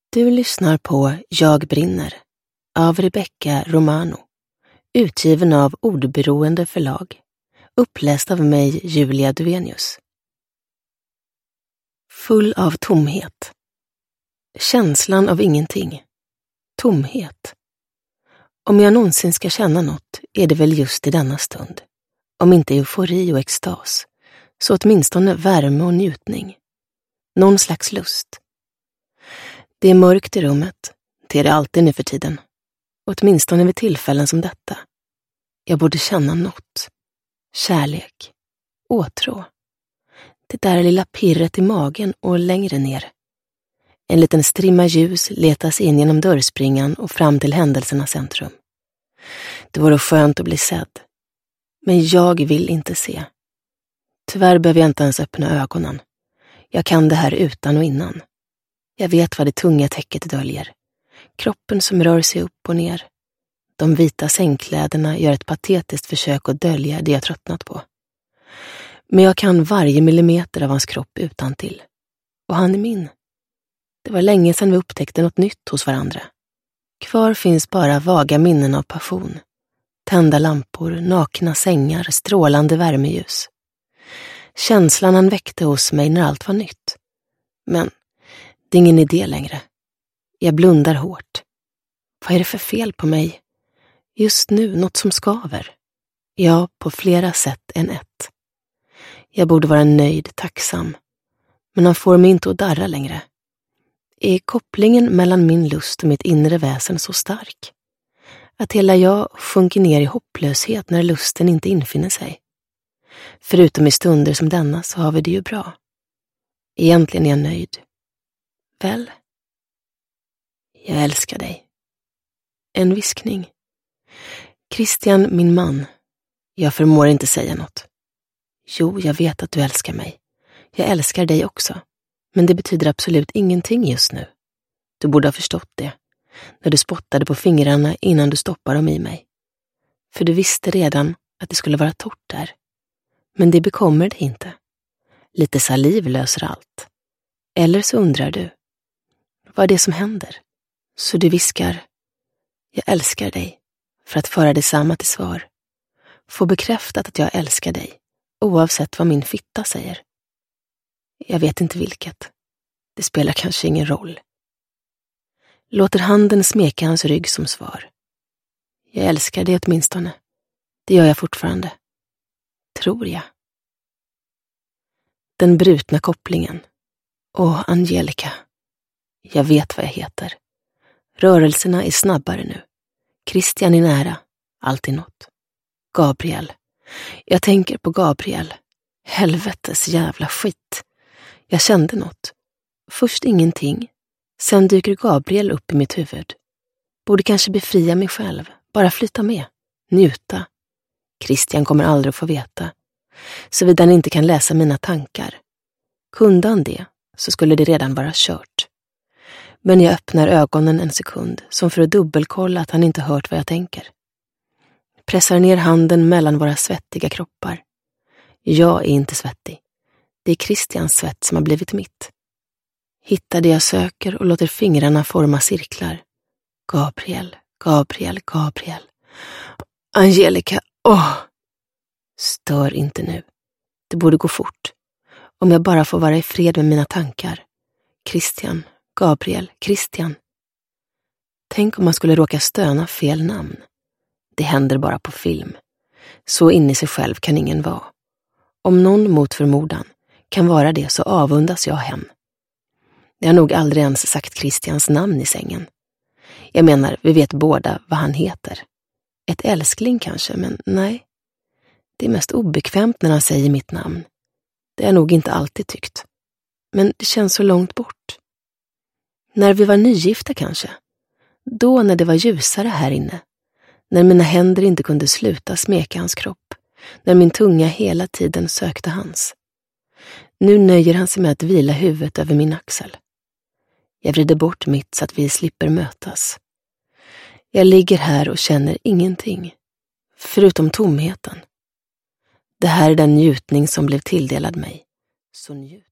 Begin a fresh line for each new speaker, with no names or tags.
Du lyssnar på Jag brinner av Rebecca Romano, utgiven av Ordberoende förlag, uppläst av mig, Julia Duvenius. Full av tomhet. Känslan av ingenting. Tomhet. Om jag någonsin ska känna något är det väl just i denna stund. Om inte eufori och extas, så åtminstone värme och njutning. Någon slags lust. Det är mörkt i rummet, det är det alltid nu för tiden. Åtminstone vid tillfällen som detta. Jag borde känna något. Kärlek. Åtrå. Det där lilla pirret i magen och längre ner. En liten strimma ljus letas in genom dörrspringan och fram till händelsernas centrum. Det vore skönt att bli sedd. Men jag vill inte se. Tyvärr behöver jag inte ens öppna ögonen. Jag kan det här utan och innan. Jag vet vad det tunga täcket döljer. Kroppen som rör sig upp och ner. De vita sängkläderna gör ett patetiskt försök att dölja det jag tröttnat på. Men jag kan varje millimeter av hans kropp utantill. Och han är min. Det var länge sedan vi upptäckte något nytt hos varandra. Kvar finns bara vaga minnen av passion. Tända lampor, nakna sängar, strålande värmeljus. Känslan han väckte hos mig när allt var nytt. Men det är ingen idé längre. Jag blundar hårt. Vad är det för fel på mig? Just nu något som skaver. Ja, på flera sätt än ett. Jag borde vara nöjd, tacksam. Men han får mig inte att darra längre. Är kopplingen mellan min lust och mitt inre väsen så stark? Att hela jag sjunker ner i hopplöshet när lusten inte infinner sig. Förutom i stunder som denna så har vi det ju bra. Egentligen är jag nöjd. Väl? Jag älskar dig. En viskning. Christian, min man. Jag förmår inte säga något. Jo, jag vet att du älskar mig. Jag älskar dig också. Men det betyder absolut ingenting just nu. Du borde ha förstått det. När du spottade på fingrarna innan du stoppade dem i mig. För du visste redan att det skulle vara torrt där. Men det bekommer det inte. Lite saliv löser allt. Eller så undrar du. Vad är det som händer? Så du viskar. Jag älskar dig. För att föra detsamma till svar. Få bekräftat att jag älskar dig. Oavsett vad min fitta säger. Jag vet inte vilket. Det spelar kanske ingen roll. Låter handen smeka hans rygg som svar. Jag älskar dig åtminstone. Det gör jag fortfarande. Tror jag. Den brutna kopplingen. Åh, Angelica. Jag vet vad jag heter. Rörelserna är snabbare nu. Christian är nära. Alltid något. Gabriel. Jag tänker på Gabriel. Helvetes jävla skit. Jag kände något. Först ingenting. Sen dyker Gabriel upp i mitt huvud. Borde kanske befria mig själv. Bara flytta med. Njuta. Christian kommer aldrig att få veta. Såvida han inte kan läsa mina tankar. Kunde han det så skulle det redan vara kört. Men jag öppnar ögonen en sekund som för att dubbelkolla att han inte hört vad jag tänker. Pressar ner handen mellan våra svettiga kroppar. Jag är inte svettig. Det är Christians svett som har blivit mitt. Hittar det jag söker och låter fingrarna forma cirklar. Gabriel, Gabriel, Gabriel. Angelica, åh! Stör inte nu. Det borde gå fort. Om jag bara får vara i fred med mina tankar. Christian, Gabriel, Christian. Tänk om man skulle råka stöna fel namn. Det händer bara på film. Så in i sig själv kan ingen vara. Om någon mot förmodan kan vara det så avundas jag hem. Jag har nog aldrig ens sagt Christians namn i sängen. Jag menar, vi vet båda vad han heter. Ett älskling kanske, men nej. Det är mest obekvämt när han säger mitt namn. Det har jag nog inte alltid tyckt. Men det känns så långt bort. När vi var nygifta kanske. Då när det var ljusare här inne. När mina händer inte kunde sluta smeka hans kropp. När min tunga hela tiden sökte hans. Nu nöjer han sig med att vila huvudet över min axel. Jag vrider bort mitt så att vi slipper mötas. Jag ligger här och känner ingenting. Förutom tomheten. Det här är den njutning som blev tilldelad mig. Så njut.